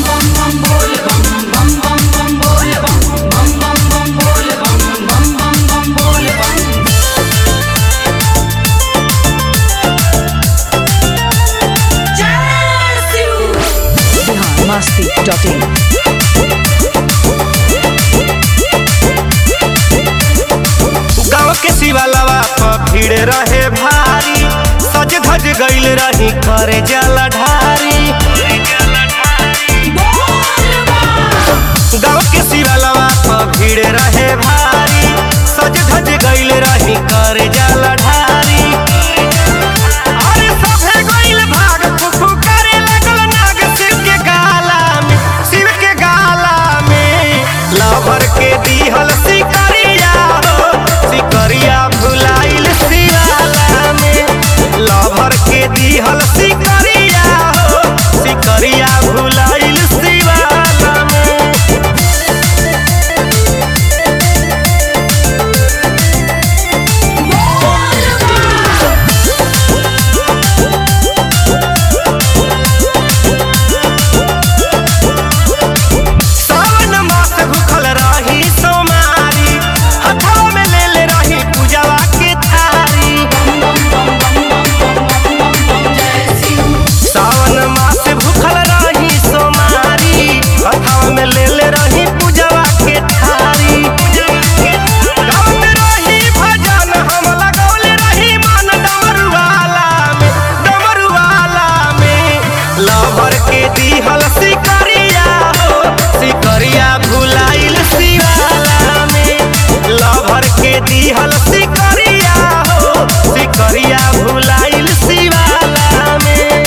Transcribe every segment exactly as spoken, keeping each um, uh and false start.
मस्ती dot इन। गाँव के शिवालवा पर भीड़ रहे भारी, सज धज गईल रही करे जल ढारी। गाँव के शिवालवा पर भीड़ रहे भारी, सज धज गईल रही करे जल ढारी। अरे सभे गईल भाग फुफू करे लगल नाग शिव के गाला में, शिव के गाला में लवर के दीहल सिकरिया हो, सिकरिया भुलाइल शिवाला में। लवर के दीहल सिकरिया हो, सिकरिया भुलाइल शिवाला में। दीहल सिकरिया हो, सिकरिया भुलाइल शिवाला में। लवर के दीहल सिकरिया हो, सिकरिया भुलाइल शिवाला में।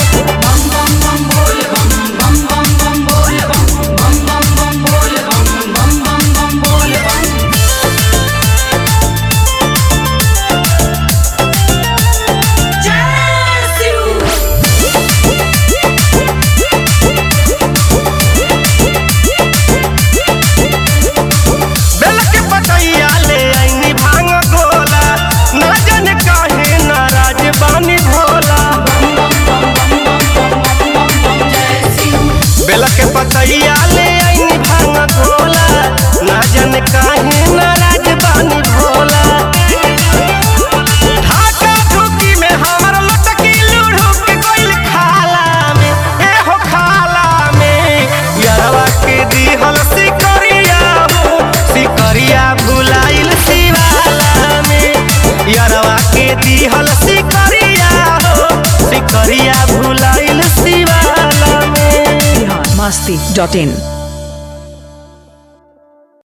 बेला के पतैया ले आईनी भांग गोला, ना जाने काहे नाराज बानी भोला। ढाका धुकी में हमर लटकी लूढ़ू के गइल खाला में, ए हो खाला में। यारवा के दीहल सिकरिया हो, सिकरिया भुलाइल शिवाला में। यारवा के दीहल सिकरिया हो, सिकरिया भुलाइल शिवाला में। मस्ती डॉट इन।